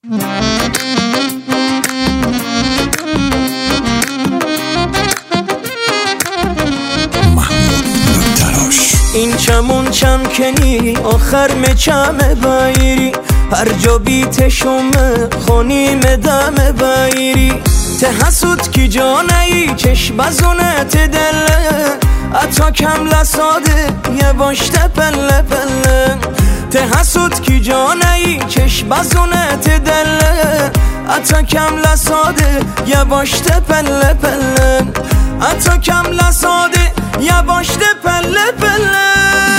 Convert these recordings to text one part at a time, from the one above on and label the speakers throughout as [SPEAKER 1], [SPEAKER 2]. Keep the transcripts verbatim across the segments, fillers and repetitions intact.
[SPEAKER 1] این چمون چمکنی آخر مچم بایری هر جا بیتشم خونیم دم بایری ته حسود کی جانهی چشم بزونت دله اتا کم لساده یه باشته پله پله ته حسود کی جانهی چشم بزونت دله اتا کم لساده یه باشته پله پله اتا کم لساده یه باشته پله پله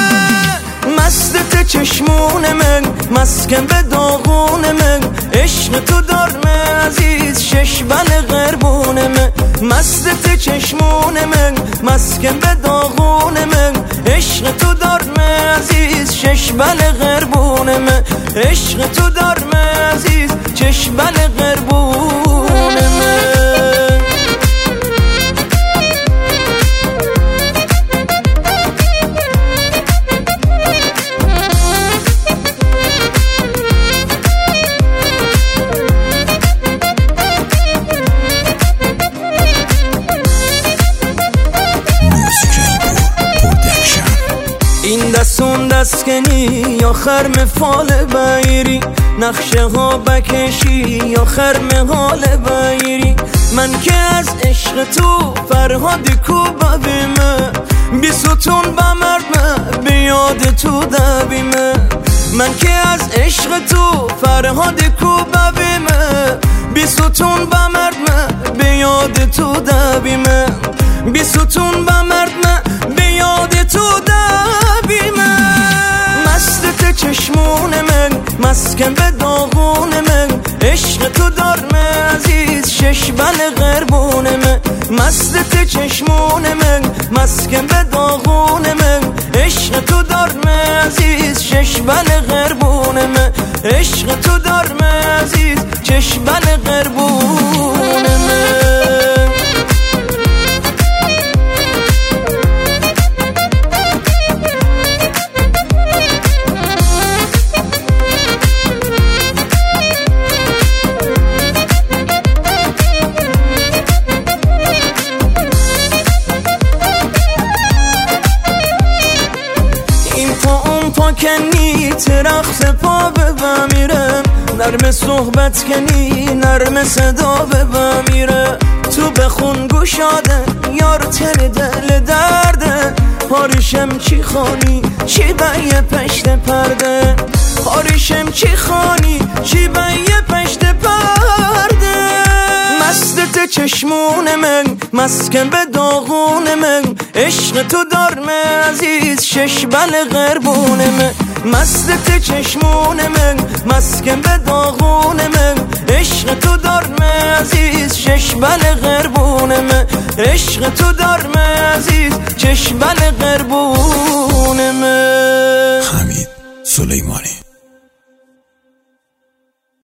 [SPEAKER 1] مستت چشمون من مسکن به داغون من عشق تو دارم عزیز شش بل غربون من مستت چشمون من مسکن به داغون من عشق تو دارم عزیز شش بل غربون من عشق تو دارم عزیز شش بل غربون من این دستون دستکنی یا خرم فال بایری نقشه ها بکشی یا خرم حال بایری من که از عشق تو فرهاد کو ببیمه بی ستون بمردمه بیاد تو دبیمه من که از عشق تو فرهاد کو ببیمه بی ستون بمردمه بیاد تو دبیمه بی ستون بمردمه بیاد تو دبیمه مستت چشمون من مسکن به داغون من عشق تو دارم عزیز شش بل غربون من مستت چشمون من مسکن به داغون من عشق تو دارم عزیز شش بل غربون من عشق تو دارم عزیز شش بل غربون من کنی ترخت پا بمیرم نرم صحبت کنی نرم صدا بمیره تو بخون گوشاده یار تل دل درده هاریشم چی خانی چی بیه پشت پرده هاریشم چی خانی چی بیه پشت پرده مستت چشمون من مسکن به داغون من عشق تو دارم عزیز شش بل غربون من مستت چشمون من مسکن به داغون من عشق تو دارم عزیز شش بل غربون من عشق تو دارم عزیز شش بل غربون من.
[SPEAKER 2] حمید سلیمانی.